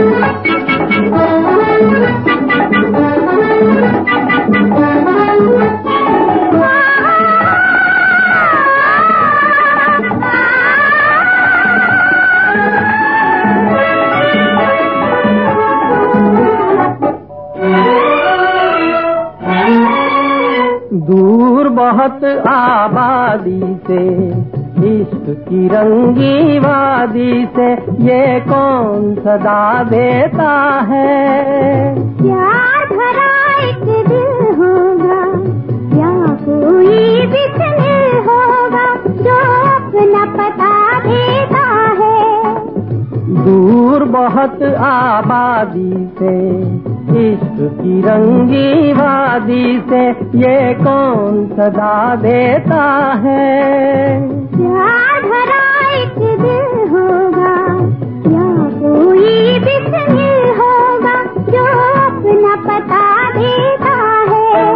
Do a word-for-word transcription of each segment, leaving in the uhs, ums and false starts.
दूर बहुत आबादी से, इश्क की रंगी वादी से, ये कौन सदा देता है? प्यार भरा एक दिल होगा या कोई बिछड़े होगा जो अपना पता देता है। दूर बहुत आबादी से, इश्क की रंगी वादी से, ये कौन सदा देता है? प्यार भरा एक दिल होगा या कोई बिछड़े होगा जो अपना पता देता है।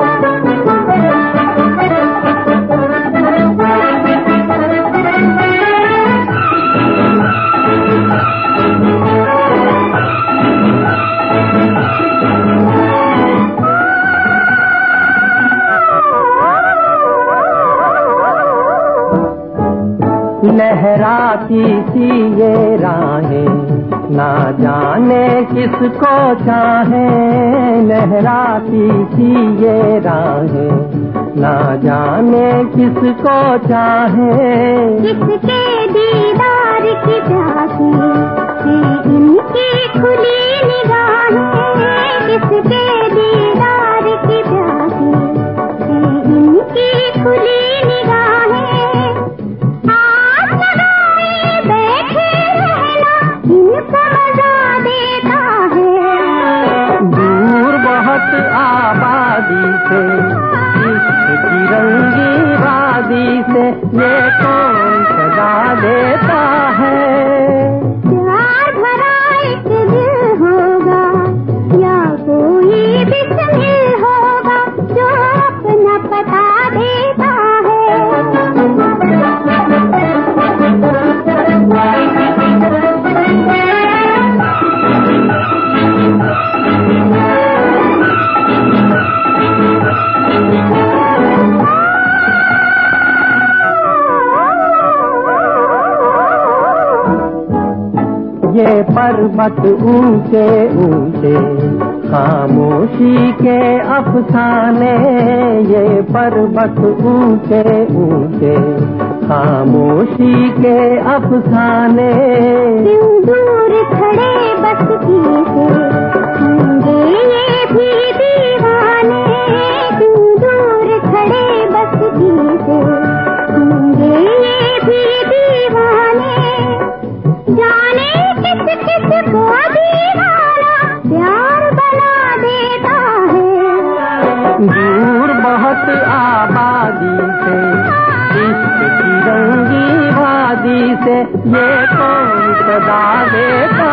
लहराती सी ये राहें ना जाने किसको चाहे, लहराती सी ये राहें ना जाने किसको चाहे। किसके दीदार की प्यासी है इनकी खुली निगाहें, किसके दीदार की प्यासी है इनकी खुली निगाहें। आबादी से, इश्क की रंगी वादी से, ये कौन सदा देता है? प्यार भरा एक दिल होगा या कोई बिछड़े होगा जो अपना पता देता ये पर्वत ऊंचे ऊंचे खामोशी के अफसाने, ये पर्वत ऊंचे ऊंचे खामोशी के अफसाने। क्यों दूर खड़े बस्ती से होंगे ये भी दीवाने, क्यों दूर खड़े बस्ती से होंगे ये भी दीवाने। जाने किस किस को दीवाना प्यार बना देता है। दूर बहुत आबादी से, इश्क की रंगी वादी से, ये कौन सदा देता